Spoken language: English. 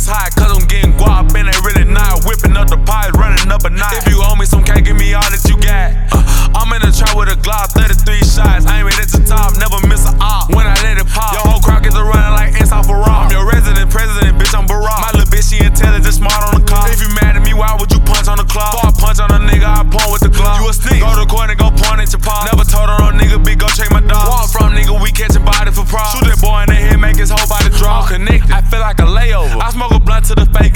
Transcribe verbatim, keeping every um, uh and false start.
niggas hot, cause I'm getting guap, and they really not whipping up the pies, running up a knot. If you owe me some cake, give me all that you got. Uh, I'm in the trap with a Glock, thirty-three shots. I ain't made it to top, never miss a op. When I let it pop, your whole crowd gets to running like inside for raw. I'm your resident president, bitch, I'm Barack. My little bitch, she intelligent, smart on the call. If you mad at me, why would you punch on the clock? Before I punch on a nigga, I point with the Glock. You a sneak, go to court and go point at your paw. Never told her no nigga, big, go check my dog. Walk from nigga, we catching body for props. Shoot that boy in the head, make his whole body drop. Connected, I feel like a layover. I smoke a blunt to the fake